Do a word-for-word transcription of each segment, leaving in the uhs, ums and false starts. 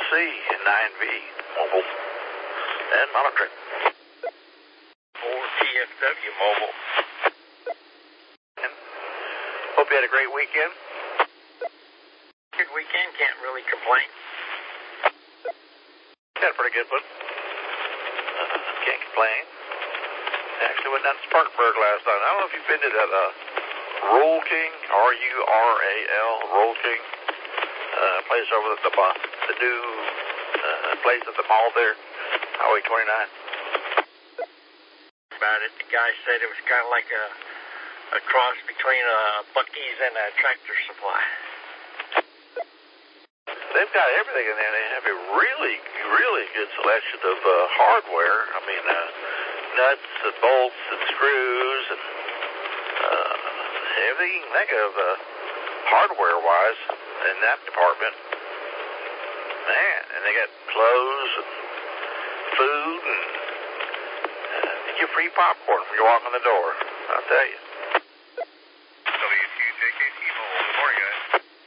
C nine V mobile and monitoring. four T F W mobile. And hope you had a great weekend. Good weekend, can't really complain. Had a pretty good one. Uh, can't complain. Actually went down to Spartanburg last night. I don't know if you've been to that uh, Roll King, R U R A L, Roll King, uh, place over at the, uh, the new uh, place at the mall there, Highway twenty-nine. About it, the guy said it was kind of like a, a cross between a Buc-ee's and a Tractor Supply. They've got everything in there. They have a really, really good selection of uh, hardware. I mean, uh, nuts and bolts and screws and uh, everything you can think of uh, hardware-wise in that department. Man, and they got clothes and food and uh, you get free popcorn when you walk in the door. I'll tell you. W two J K T Mobile. Good morning, guys.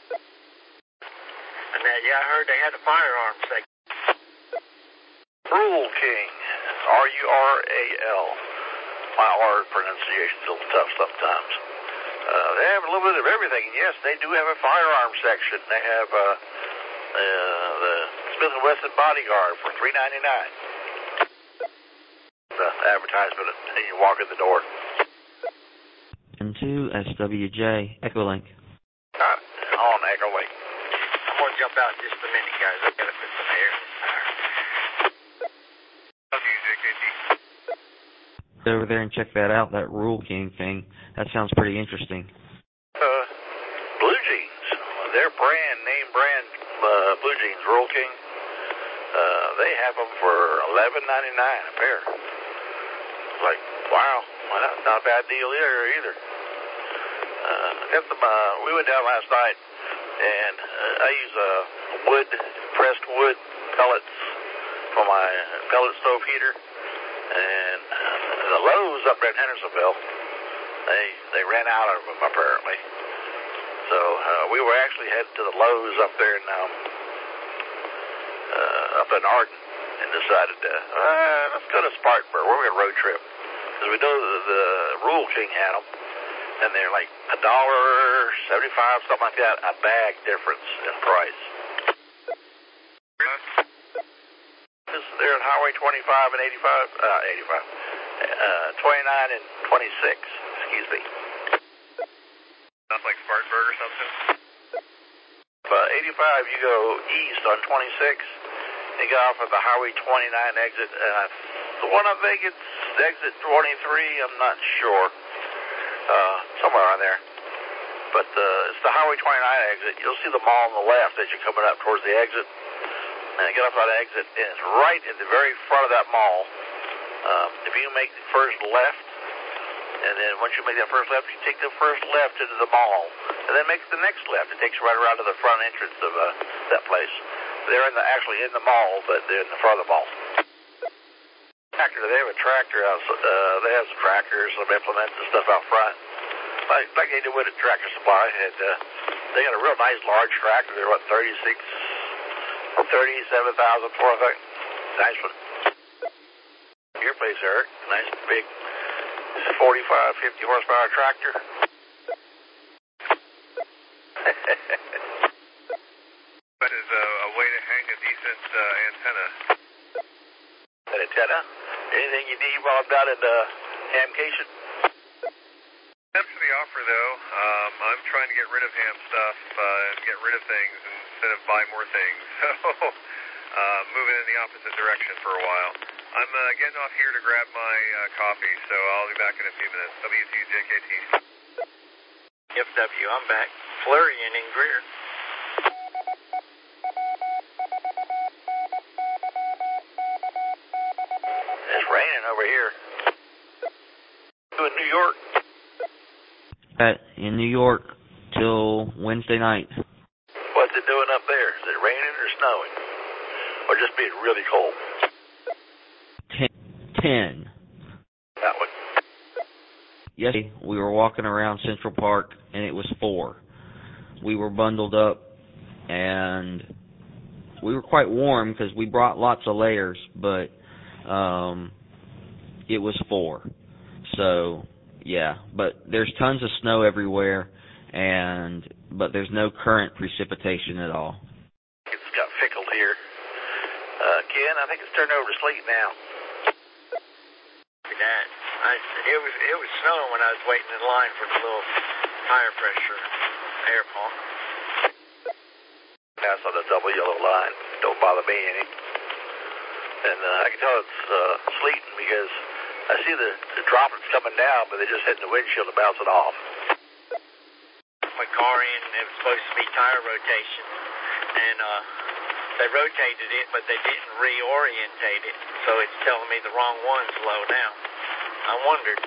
And uh, yeah, I heard they had a firearms section. Rule King, R U R A L. My R pronunciation's a little tough sometimes. Uh, they have a little bit of everything, and yes, they do have a firearms section. They have uh, uh, the Smith and Wesson Bodyguard for three ninety-nine. The advertisement, and you walk in the door. And two S W J Echolink. Uh, on Echolink. I'm going to jump out in just a minute, guys. I've got to put some air in this tire. W J K T. Go over there and check that out, that Rule King thing. That sounds pretty interesting. Uh, Blue Jeans. Their brand, name brand, uh, Blue Jeans, Rule King. Uh, they have them for eleven ninety-nine a pair. Like, wow, well, that's not a bad deal either. either. Uh, got some, uh, we went down last night, and uh, I use uh, wood, pressed wood pellets for my pellet stove heater. And uh, the Lowe's up there in Hendersonville, they they ran out of them apparently. So uh, we were actually headed to the Lowe's up there in um, uh, up in Arden, and decided to uh, let's go to Spartanburg. We're going to road trip because we know the, the Rule King had them, and they're like a dollar seventy-five, something like that, a bag difference in price. They're at Highway twenty-five and eighty-five, uh, eighty-five, uh, twenty-nine and twenty-six, excuse me. Sounds like Spartanburg or something. Uh, eighty-five, you go east on twenty-six, you get off at the Highway twenty-nine exit, and I, the one I think it's exit twenty-three, I'm not sure, uh, somewhere on there. But uh, it's the Highway twenty-nine exit. You'll see the mall on the left as you're coming up towards the exit. And get off that exit, and it's right at the very front of that mall. Um, if you make the first left, and then once you make that first left, you take the first left into the mall, and then make the next left. It takes you right around to the front entrance of uh, that place. They're in the, actually in the mall, but they're in the front of the mall. Tractor, they have a tractor out. Uh, they have some tractors, some implements and stuff out front, like, like they do with a Tractor Supply. And uh, they got a real nice large tractor. They're what, thirty-six. thirty-seven thousand for, I think. Nice one. Your place, Eric. Nice big forty-five, fifty horsepower tractor. That is a, a way to hang a decent uh, antenna. An antenna? Anything you need while I'm down in uh, Hamcation? Thanks for the offer, though. Um, I'm trying to get rid of ham stuff uh, and get rid of things instead of buy more things. So, uh, moving in the opposite direction for a while. I'm uh, getting off here to grab my uh, coffee, so I'll be back in a few minutes. W two J K T. F W, I'm back. Flurrying in Greer. It's raining over here. You in New York? At, in New York till Wednesday night. What's it doing up there? Is it raining or snowing? Or just being really cold? Ten. Ten. That one. Yesterday, we were walking around Central Park, and it was four. We were bundled up, and we were quite warm because we brought lots of layers, but um, it was four. So, yeah, but there's tons of snow everywhere, and but there's no current precipitation at all. It's got fickle here. Uh, Ken, I think it's turned over to sleet now. That I, it was it was snowing when I was waiting in line for the little tire pressure air pump. That's on the double yellow line. Don't bother me any. And uh, I can tell it's uh, sleeting because I see the, the droplets coming down, but they're just hitting the windshield to bounce it off. My car in, it was supposed to be tire rotation, and uh, they rotated it, but they didn't reorientate it, so it's telling me the wrong one's low now. I wondered.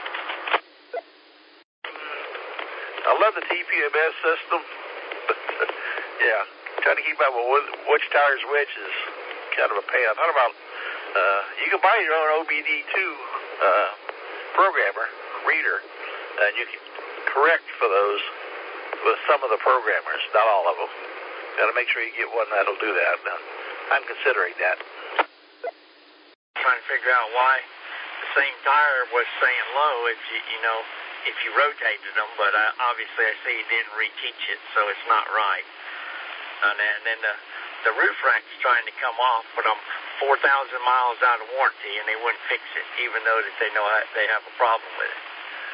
I love the T P M S system, but yeah, trying to keep up with which tire's which is kind of a pain. I thought about uh, you can buy your own O B D two uh, programmer, reader, and you can correct for those with some of the programmers, not all of them. Got to make sure you get one that'll do that. Now, I'm considering that. Trying to figure out why the same tire was saying low if you, you know, if you rotated them, but uh, obviously I see you didn't reteach it, so it's not right. And then, and then the, the roof rack's trying to come off, but I'm four thousand miles out of warranty, and they wouldn't fix it, even though that they know they have a problem with it.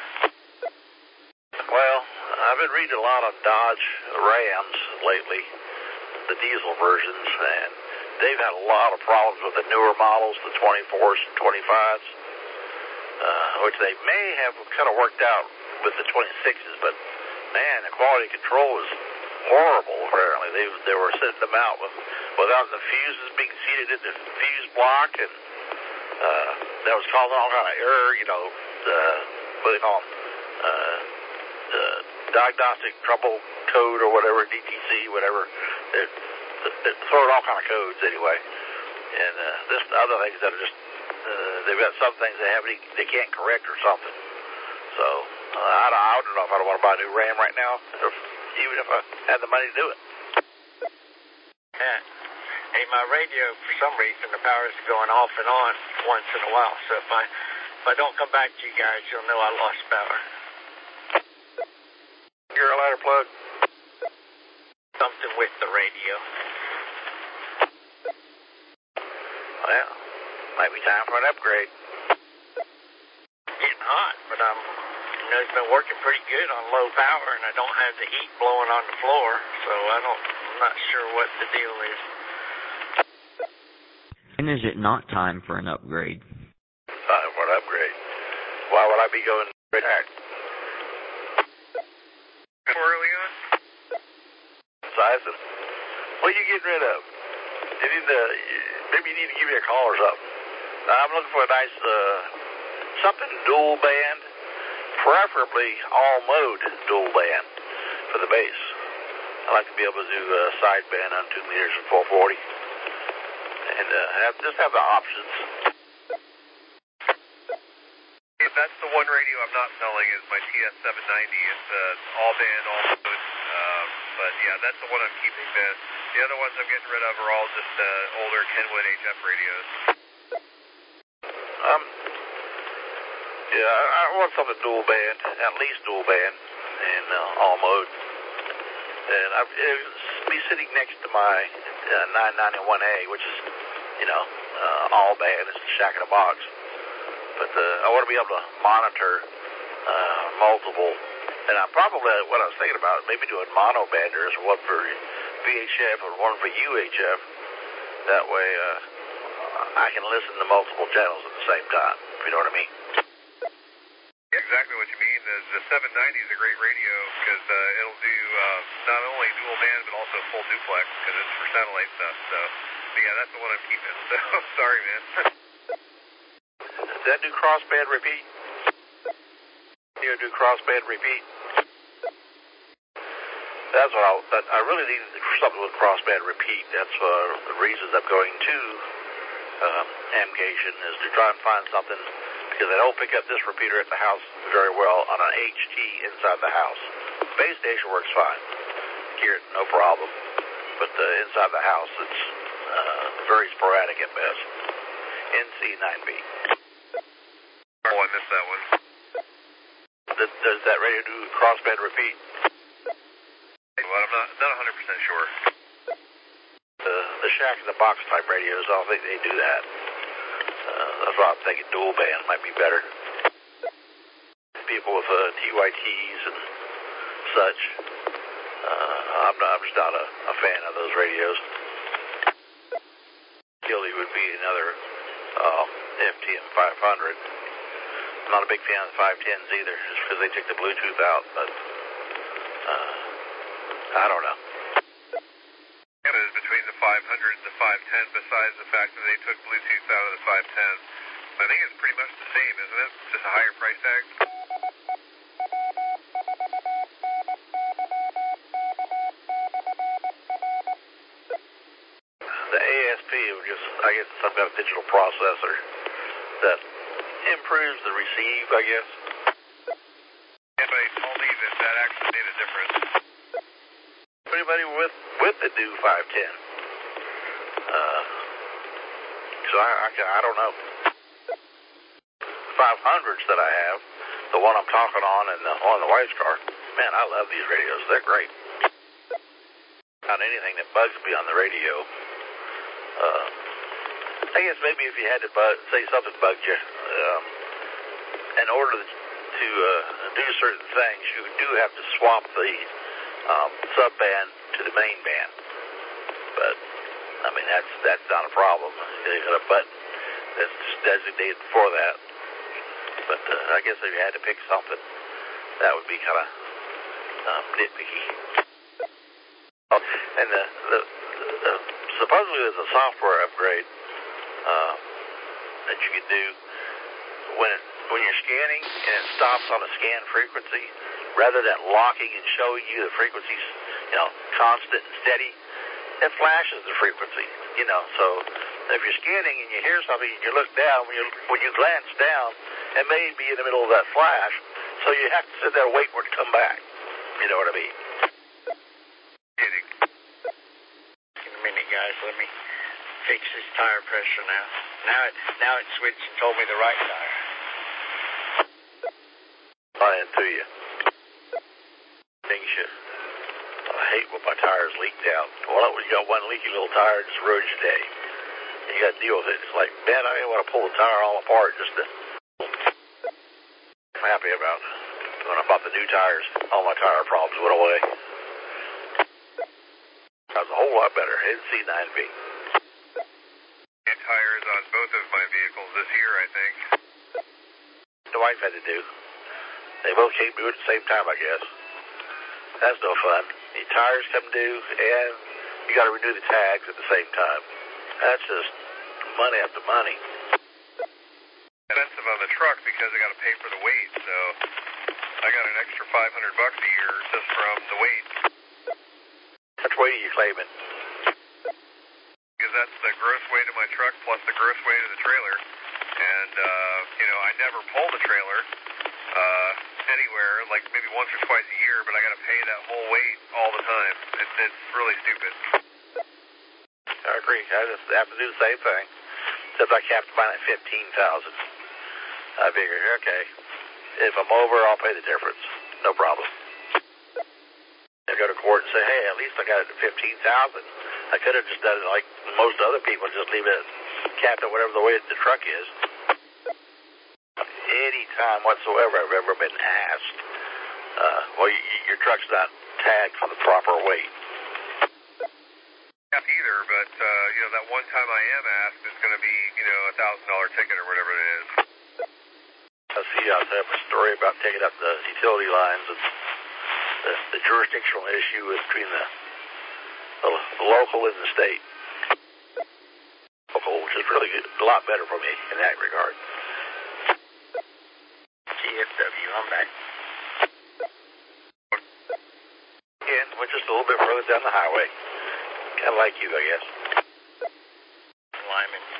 Well, I've been reading a lot on Dodge Rams lately, the diesel versions, and they've had a lot of problems with the newer models, the twenty-fours and twenty-fives, uh, which they may have kind of worked out with the twenty-sixes, but man, the quality control is horrible, apparently. They they were sending them out with, without the fuses being seated in the fuse block, and uh, that was causing all kind of error, you know, uh, what do they call them? Uh, uh, diagnostic trouble code or whatever, D T C, whatever. They're, they're throwing all kind of codes anyway. And uh, this other things that are just, uh, they've got some things they haven't, they can't correct or something. So uh, I, don't, I don't know if I don't want to buy a new Ram right now, if, even if I had the money to do it. Yeah. Hey, my radio, for some reason, the power's going off and on once in a while. So if I if I don't come back to you guys, you'll know I lost power. You're a lighter plug. Something with the radio. Well, might be time for an upgrade. Getting hot, but I'm, you know, it's been working pretty good on low power, and I don't have the heat blowing on the floor, so I don't, I'm not sure what the deal is. And is it not time for an upgrade? Time for an upgrade. Why would I be going back? How early on? Sizen. What are you getting rid of? You need to, maybe you need to give me a call or something. I'm looking for a nice, uh, something dual band, preferably all mode dual band for the bass. I like to be able to do uh, side band on two meters and four forty, and uh, have, just have the options. That's the one radio I'm not selling is my T S seven ninety. It's uh, all band, all mode. Um, but yeah, that's the one I'm keeping. The, the other ones I'm getting rid of are all just uh, older Kenwood H F radios. Um, yeah, I, I want something dual band, at least dual band, and uh, all mode. And I, it'll be sitting next to my uh, nine ninety-one A, which is, you know, uh, all band. It's a shack in a box. But uh, I want to be able to monitor uh, multiple, and I probably, what I was thinking about, maybe doing mono banders, one for V H F and one for U H F. That way uh, I can listen to multiple channels at the same time, if you know what I mean. Yeah, exactly what you mean. The, the seven ninety is a great radio because uh, it'll do uh, not only dual band but also full duplex because it's for satellite stuff. So, but yeah, that's the one I'm keeping. So sorry, man. Does that do crossband repeat? You do crossband repeat? That's what I, that, I really need something with crossband repeat. That's uh, the reasons I'm going to um, Amcation is to try and find something because I don't pick up this repeater at the house very well on an H T inside the house. Base station works fine. Hear it, no problem. but uh, inside the house, it's uh, very sporadic at best. N C nine B. Oh, I missed that one. Does, does that radio do crossband repeat? Well, I'm not not one hundred percent sure. The the Shack in the Box type radios, I don't think they do that. Uh, that's why I'm thinking dual band might be better. People with uh, T Y Ts and such. Uh, I'm not. I'm just not a, a fan of those radios. Gilly would be another uh, F T M five hundred. I'm not a big fan of the five tens either, just because they took the Bluetooth out. But uh, I don't know. What is between the five hundred and the five ten? Besides the fact that they took Bluetooth out of the five ten, I think it's pretty much the same, isn't it? Just a higher price tag. The A S P was just, I guess, some kind of digital processor that improves the receive, I guess. Yeah, but I told me that that actually made a difference. Anybody with with the new five ten? Uh, so I, I, I don't know. five hundreds that I have, the one I'm talking on and the on the wife's car. Man, I love these radios. They're great. Not anything that bugs me on the radio. Uh, I guess maybe if you had to bug, say something bugged you, um, in order to uh, do certain things, you do have to swap the um, sub-band to the main band. But, I mean, that's that's not a problem. You got a button that's designated for that. But uh, I guess if you had to pick something, that would be kind of um, nitpicky. Oh, and the, the, the supposedly there's a software upgrade uh, that you can do when it, when you're scanning and it stops on a scan frequency, rather than locking and showing you the frequencies, you know, constant and steady, it flashes the frequency, you know. So if you're scanning and you hear something and you look down, when you when you glance down, it may be in the middle of that flash, so you have to sit there and wait for it to come back. You know what I mean? Kidding. In a minute, guys. Let me fix this tire pressure now. Now it now it switched and told me the right tire. Lying to you. Things you. I hate when my tires leak down. Well, when you got one leaky little tire, it just ruins your day. You got to deal with it. It's like, man, I didn't want to pull the tire all apart just to. I'm happy about it. When I bought the new tires, all my tire problems went away. That was a whole lot better. N C nine B. New tires on both of my vehicles this year, I think. The wife had to do. They both came due at the same time, I guess. That's no fun. The tires come due, and you got to renew the tags at the same time. That's just money after money. Expensive on the truck because I got to pay for the weight, so I got an extra five hundred bucks a year just from the weight. Which weight are you claiming? Because that's the gross weight of my truck plus the gross weight of the trailer. And, uh, you know, I never pull the trailer uh, anywhere, like maybe once or twice a year, but I got to pay that whole weight all the time. It's, it's really stupid. I agree. I just have to do the same thing. Except I capped mine at fifteen thousand dollars. I figured, okay, if I'm over, I'll pay the difference. No problem. I go to court and say, hey, at least I got it at fifteen thousand dollars. I could have just done it like most other people, just leave it capped at whatever the weight the truck is. Any time whatsoever I've ever been asked, uh, well, you, your truck's not tagged for the proper weight. Not either, but, uh, you know, that one time I am asked, it's going to be, you know, a thousand dollar ticket or whatever it is. I see I have a story about taking up the utility lines and the, the jurisdictional issue between the, the, the local and the state. Local, which is really good, a lot better for me in that regard. G F W, I'm back. Again, went just a little bit further down the highway. Kind of like you, I guess. Lyman.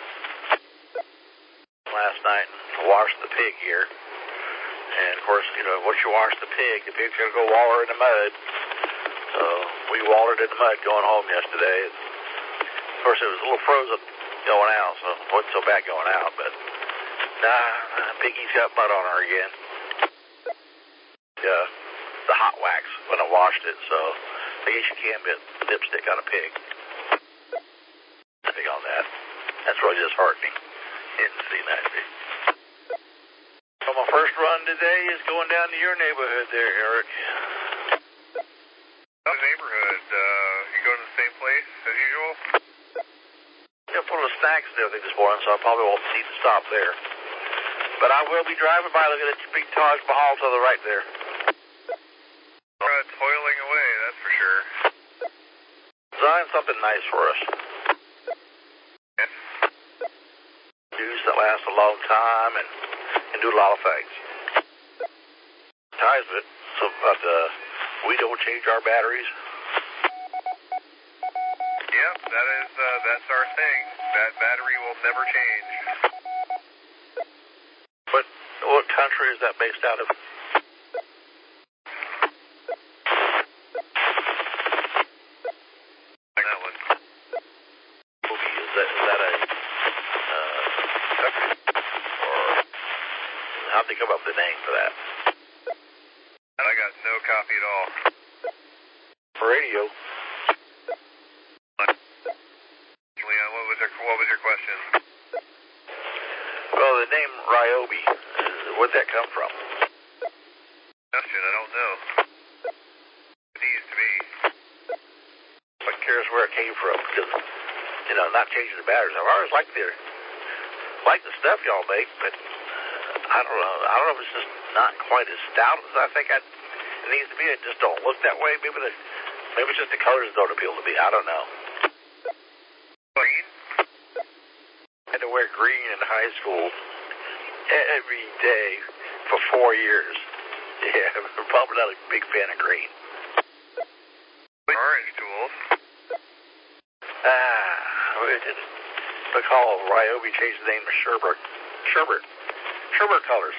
Last night, washed the pig here. And, of course, you know, once you wash the pig, the pig's going to go waller in the mud. So we watered in the mud going home yesterday. Of course, it was a little frozen going out, so it wasn't so bad going out, but nah, Piggy's got mud on her again. Yeah, the hot wax when I washed it, so I guess you can get lipstick on a pig. Pig on that. That's really disheartening in C ninety. So my first run today is going down to your neighborhood there, Eric. The neighborhood, uh, you going to the same place as usual? Yeah, full of snacks and everything this morning, so I probably won't need to stop there. But I will be driving by looking at the big Taj Mahal to the right there. Uh, toiling away, that's for sure. Design something nice for us. Yes. Use that lasts a long time and can do a lot of things. Advertisement, so but uh, we don't change our batteries. Yep, that is, uh, that's our thing. That battery will never change. What what country is that based out of? Like that one. Is that, is that a uh, country? Or how'd they come up with the name for that? I got no copy at all. Radio. Leon, what was your, what was your question? Well, the name Ryobi, uh, where'd that come from? Question, I don't know. It needs to be. I'm curious where it came from, because, you know, not changing the batteries. I've always liked the, liked the stuff y'all make, but I don't know. I don't know if it's just not quite as stout as I think I'd, it needs to be. It just don't look that way. Maybe the, maybe it's just the colors don't appeal to me. I don't know. Green? I had to wear green in high school every day for four years. Yeah, I'm probably not a big fan of green. Orange tools. Ah, we didn't recall Ryobi changed the name to Sherbert. Sherbert. Sherbert colors.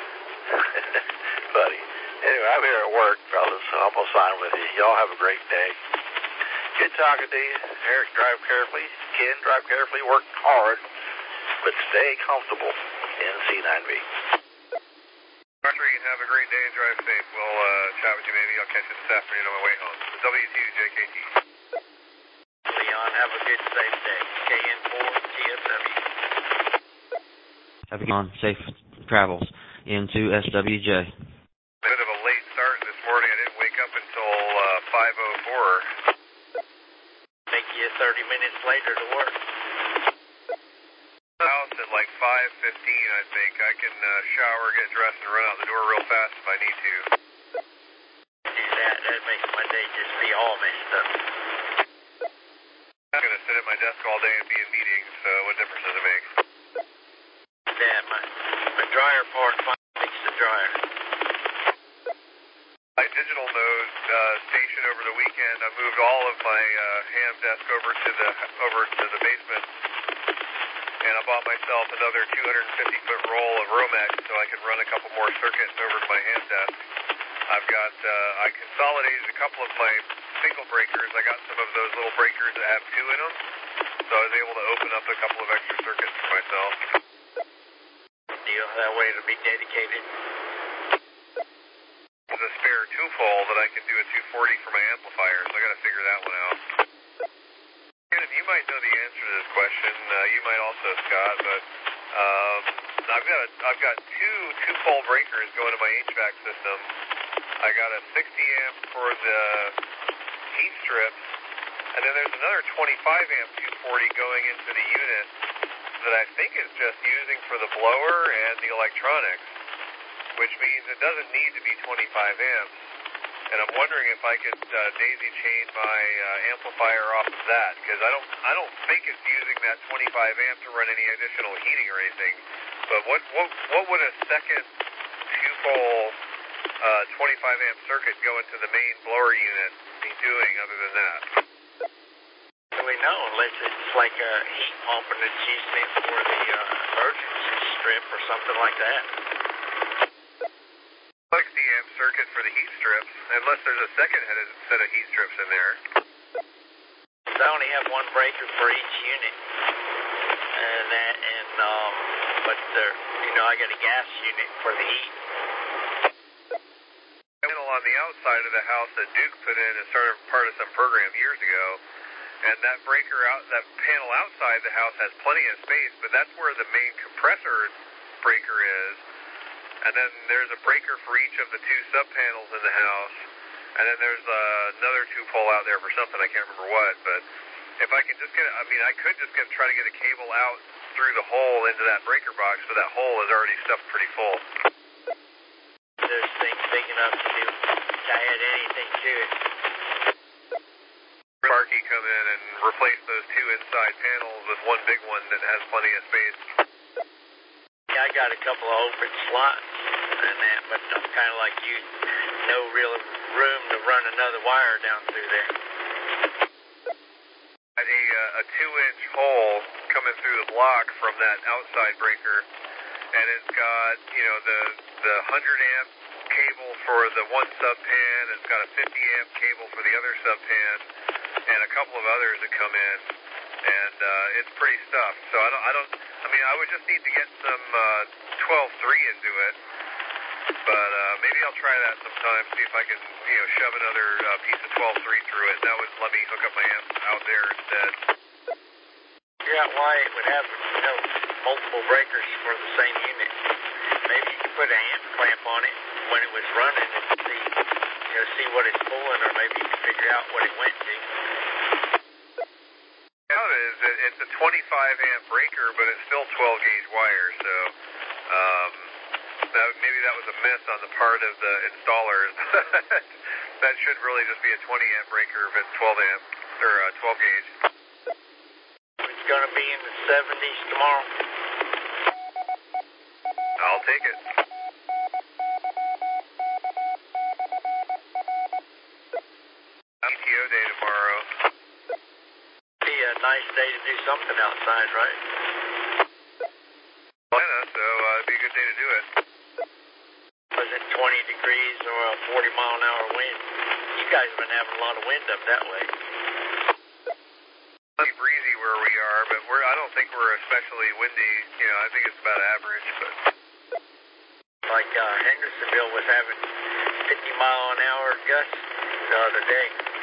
Buddy. Anyway, I'm here at work, fellas, so I'm going to sign with you. Y'all have a great day. Good talking to you. Eric, drive carefully. Ken, drive carefully. Work hard, but stay comfortable in C nine B. Arthur, you can have a great day and drive safe. We'll uh, chat with you maybe. I'll catch you this afternoon on my way home. W two J K T. Leon, have a good, safe day. K N four T S W. Have a good one. Safe travels into S W J. Bit of a late start this morning. I didn't wake up until uh, five oh four. Take you thirty minutes later to work. House at like five fifteen, I think. I can uh, shower, get dressed, and run out the door real fast if I need to. Do that. That makes my day just be all messed up. I'm going to sit at my desk all day and be in meetings, so what difference does it make? Yeah, my, my dryer part finally fixed the dryer. My digital node uh, station over the weekend, I moved all of my uh, ham desk over to the over to the basement, and I bought myself another two hundred fifty foot roll of Romex so I could run a couple more circuits over to my ham desk. I've got uh, I consolidated a couple of my single breakers. I got some of those little breakers that have two in them, so I was able to open up a couple of extra circuits for myself. Deal. That way it'll be dedicated. There's a spare two pole that I can do a two forty for my amplifier, so I got to figure that one out. Brandon, you might know the answer to this question. Uh, you might also, Scott, but um, I've got a, I've got two two pole breakers going to my H V A C system. I got a sixty amp for the heat strips, and then there's another twenty-five amp two forty going into the unit that I think is just using for the blower and the electronics, which means it doesn't need to be twenty-five amps. And I'm wondering if I could uh, daisy chain my uh, amplifier off of that, because I don't I don't think it's using that twenty-five amp to run any additional heating or anything. But what what what would a second two pole uh, twenty-five amp circuit go into the main blower unit be doing other than that? Really know, unless it's like a heat pump and it's using it for the uh, emergency strip or something like that. sixty amp circuit for the heat strips, unless there's a second headed set of heat strips in there. I only have one breaker for each unit, and that, and um, but there, you know, I got a gas unit for the heat. Panel on the outside of the house that Duke put in as sort of part of some program years ago, and that breaker out, that panel outside the house has plenty of space, but that's where the main compressor breaker is. And then there's a breaker for each of the two sub-panels in the house. And then there's uh, another two-pole out there for something, I can't remember what. But if I can just get, I mean, I could just get try to get a cable out through the hole into that breaker box, but that hole is already stuffed pretty full. This thing's big enough to do, to add anything to it. Sparky come in and replace those two inside panels with one big one that has plenty of space. I got a couple of open slots and that, but I'm kind of like you, no real room to run another wire down through there. A, uh, a two-inch hole coming through the block from that outside breaker, and it's got, you know, the the one hundred amp cable for the one sub-pan, it's got a fifty amp cable for the other sub-pan, and a couple of others that come in, and uh, it's pretty stuffed. So I don't, I don't, I mean, I would just need to get some uh, twelve three into it, but uh, maybe I'll try that sometime, see if I can, you know, shove another uh, piece of twelve three through it. That would let me hook up my amp out there instead. Figure out why it would have, you know, multiple breakers for the same unit. Maybe you could put an amp clamp on it when it was running and see, you know, see what it's pulling, or maybe you can figure out what it went to. Yeah, it is. It's a twenty-five amp breaker, but it's still twelve gauge wire, so um, that, maybe that was a miss on the part of the installers. That should really just be a twenty amp breaker if it's twelve amp, or uh, twelve gauge. It's going to be in the seventies tomorrow. I'll take it. P T O day tomorrow. Be a nice day to do something outside, right? Yeah, so uh, it'd be a good day to do it. Was it twenty degrees or a forty mile an hour wind? You guys have been having a lot of wind up that way. It's breezy where we are, but we're, I don't think we're especially windy. You know, I think it's about average, but... Like uh, Hendersonville was having fifty mile an hour gusts the other day.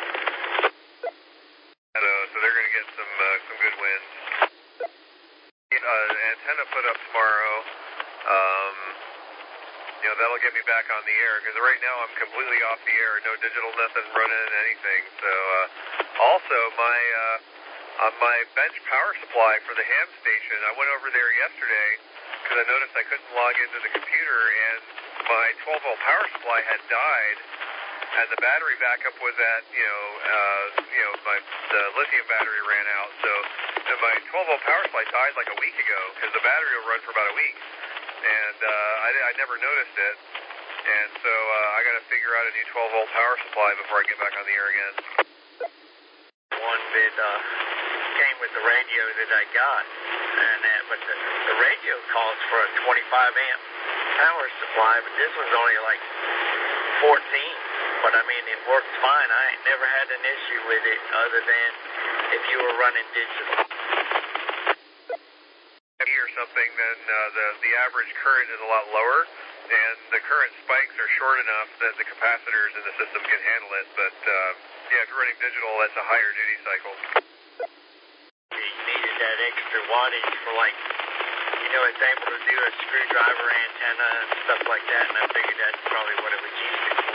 So, so they're going to get some uh, some good winds. Uh, antenna put up tomorrow. Um, you know, that'll get me back on the air, because right now I'm completely off the air. No digital, nothing running, anything. So, uh, also, my... Uh, On my bench power supply for the ham station, I went over there yesterday because I noticed I couldn't log into the computer, and my twelve volt power supply had died, and the battery backup was at, you know, uh, you know, my the lithium battery ran out. So and my twelve volt power supply died like a week ago, because the battery will run for about a week, and uh, I, I never noticed it, and so uh, I got to figure out a new twelve volt power supply before I get back on the air again. One that uh, came with the radio that I got, and uh, but the, the radio calls for a twenty-five amp power supply, but this one's only like fourteen. But I mean, it works fine. I ain't never had an issue with it, other than if you were running digital. Or something, then uh, the the average current is a lot lower, and the current spikes are short enough that the capacitors in the system can handle it. But uh, yeah, if you're running digital, that's a higher duty cycle. You needed that extra wattage for, like, you know, it's able to do a screwdriver antenna and stuff like that, and I figured that's probably what it was used for.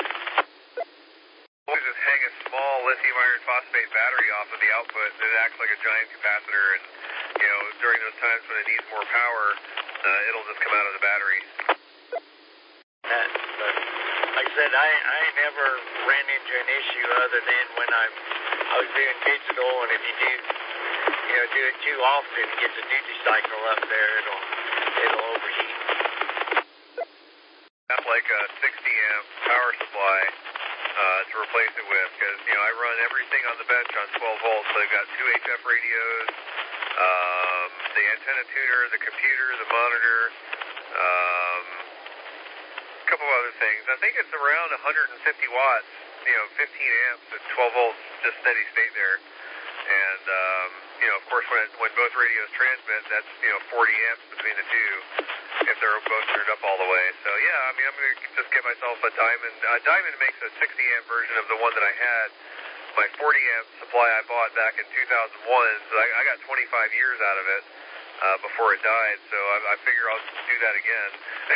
We just hang a small lithium iron phosphate battery off of the output, and it acts like a giant capacitor, and you know, during those times when it needs more power, uh, it'll just come out of the battery. That, but like I said, I I never ran into an issue other than when I I was doing digital, and if you do you know do it too often, get the duty cycle up there, it'll it'll overheat. That's like a sixty amp power supply uh, to replace it with, because you know I run everything on the bench on twelve volts. So I've got two H F radios, um, the antenna tuner, the computer, the monitor. Um, couple other things. I think it's around one hundred fifty watts, you know, fifteen amps at twelve volts, just steady state there. And, um, you know, of course, when, it, when both radios transmit, that's, you know, forty amps between the two if they're both turned up all the way. So, yeah, I mean, I'm going to just get myself a Diamond. Uh, Diamond makes a sixty amp version of the one that I had. My forty amp supply I bought back in two thousand one, so I, I got twenty-five years out of it uh, before it died. So I, I figure I'll do that again.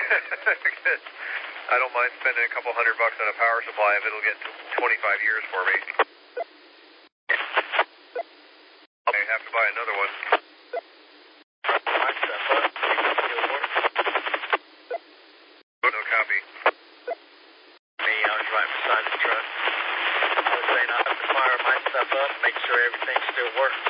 I don't mind spending a couple hundred bucks on a power supply if it'll get twenty-five years for me. I have to buy another one. No copy. Me, I was right beside the truck. I was saying I have to fire my stuff up, make sure everything still works.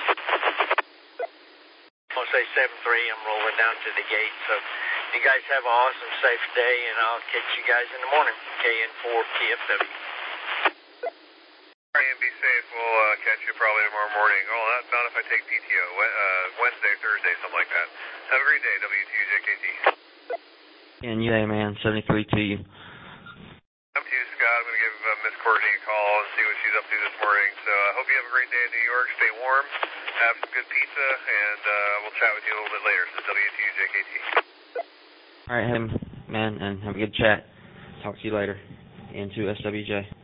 I'm going to say seven three, I'm rolling down to the gate. So you guys have an awesome, safe day, and I'll catch you guys in the morning. K N four T F W. All right, and be safe. We'll uh, catch you probably tomorrow morning. Oh, not, not if I take P T O. Uh, Wednesday, Thursday, something like that. Have a great day, W two J K T. And you, hey, man, seventy-three to you. I'm to you, Scott. I'm going to give uh, Miss Courtney a call and see what she's up to this morning. So I uh, hope you have a great day in New York. Stay warm, have some good pizza, and uh, we'll chat with you a little bit later. This is W two J K T. All right, hey, man, and have a good chat. Talk to you later. And to S W J.